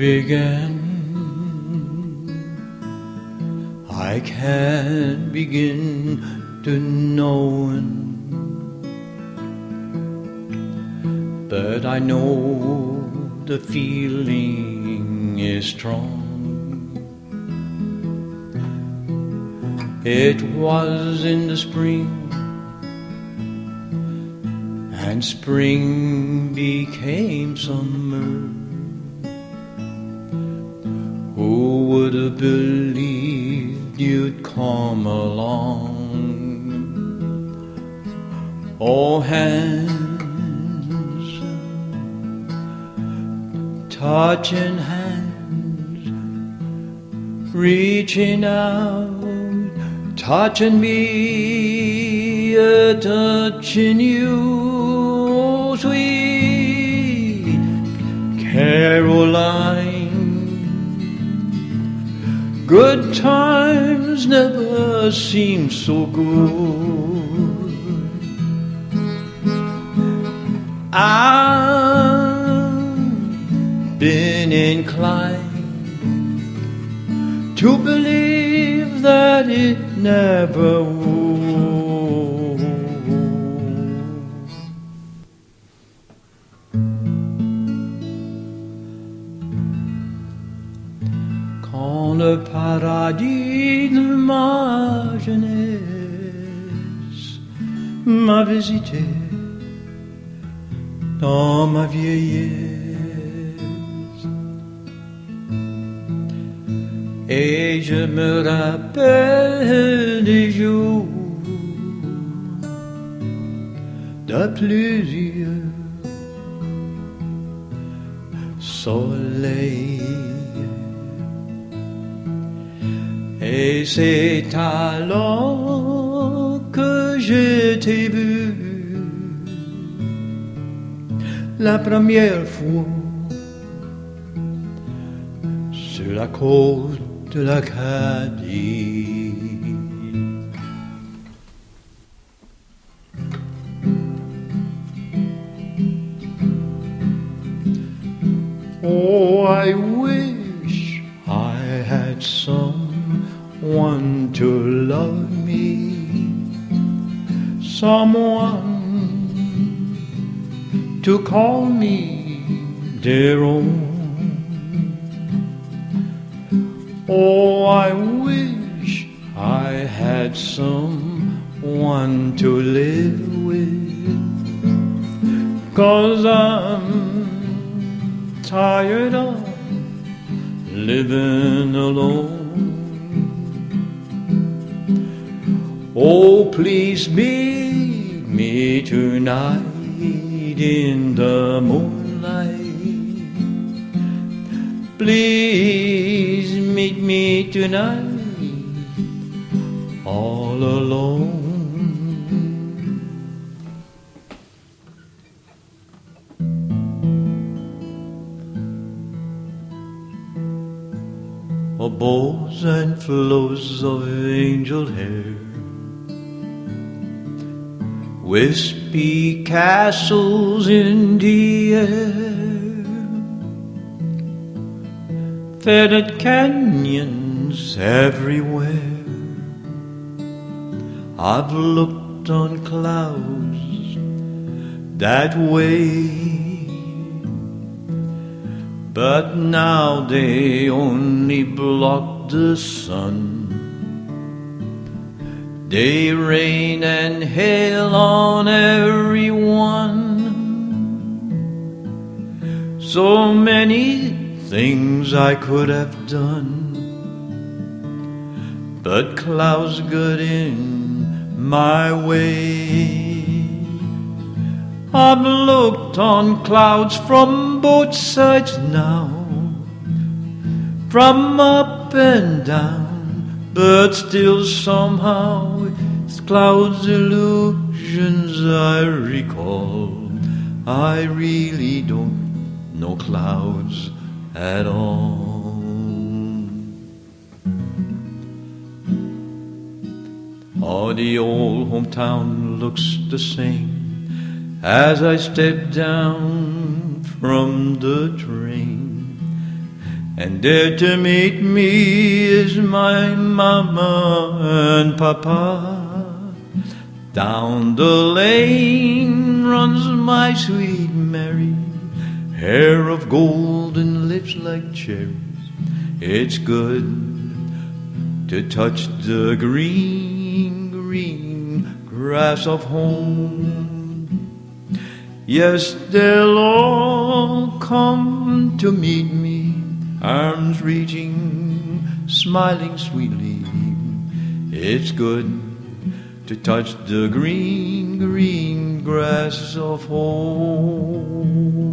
began, I can't begin to knowin', but I know the feeling is strong. It was in the spring, and spring became summer. Who would have believed you'd come along? Oh, hands touching hands, reaching out, touching me, touching you, sweet Caroline. Good times never seem so good. I've been inclined to believe that it never would. Quand le paradis de ma jeunesse m'a visité dans ma vieillesse, et je me rappelle des jours de plusieurs soleils. Et c'est alors que je t'ai vu la première fois sur la côte de l'Acadie. Oh, I wish I had someone to love me, someone to call me their own. Oh, I wish I had someone to live with, 'cause I'm tired of living alone. Oh, please meet me tonight in the moonlight. Please meet me tonight all alone. Oh, bows and flows of angel hair, wispy castles in the air, faded canyons everywhere. I've looked on clouds that way, but now they only block the sun. They rain and hail on everyone. So many things I could have done, but clouds got in my way. I've looked on clouds from both sides now, from up and down, but still somehow it's clouds' illusions I recall. I really don't know clouds at all. Oh, the old hometown looks the same as I step down from the train. And there to meet me is my mama and papa. Down the lane runs my sweet Mary, hair of gold and lips like cherries. It's good to touch the green, green grass of home. Yes, they'll all come to meet me, arms reaching, smiling sweetly. It's good to touch the green, green grass of home.